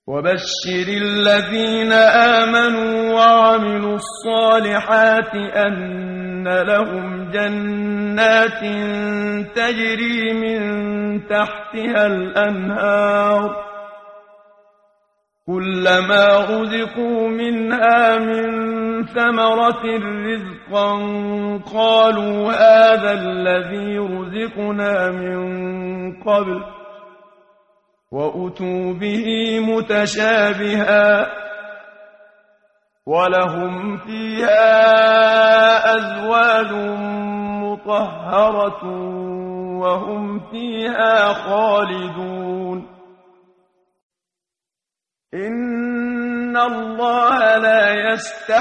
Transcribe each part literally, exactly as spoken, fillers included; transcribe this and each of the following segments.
وبشر الذين آمنوا وعملوا الصالحات أن لهم جنات تجري من تحتها الأنهار كلما رزقوا منها من ثمرة رزقا قالوا هذا الذي رزقنا من قبل وأتوا به متشابها ولهم فيها أزواج مطهرة وهم فيها خالدون إن الله لا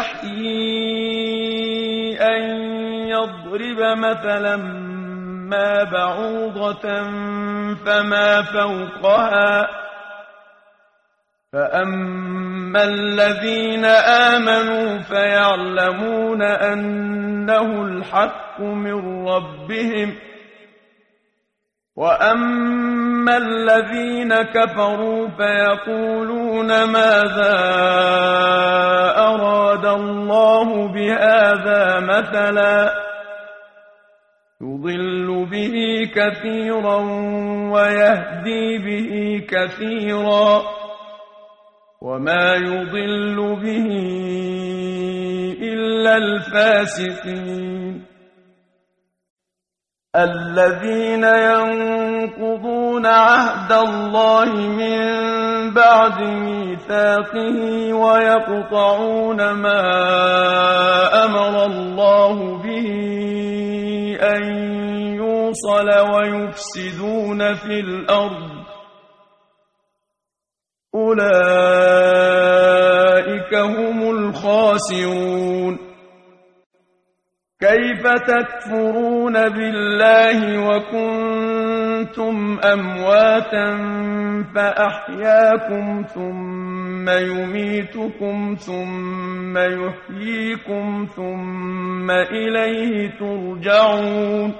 يستحيي أن يضرب مثلا ما بعوضة فما فوقها فأما الذين آمنوا فيعلمون أنه الحق من ربهم وأما الذين كفروا فيقولون ماذا أراد الله بهذا مثلا يضل به كثيرا ويهدي به كثيرا وما يضل به إلا الفاسقين الذين ينقضون عهد الله من بعد ميثاقه ويقطعون ما أمر الله به أن يوصل ويفسدون في الأرض أولئك هم الخاسرون كيف تكفرون بالله وكنتم أمواتا فأحياكم ثم يميتكم ثم يحييكم ثم إليه ترجعون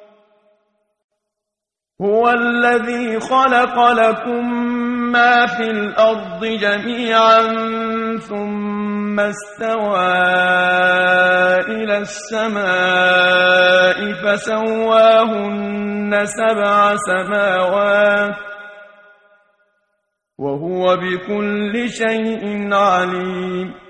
هو الذي خلق لكم ما في الأرض جميعا ثم استوى إلى السماء فسواهن سبع سماوات وهو بكل شيء عليم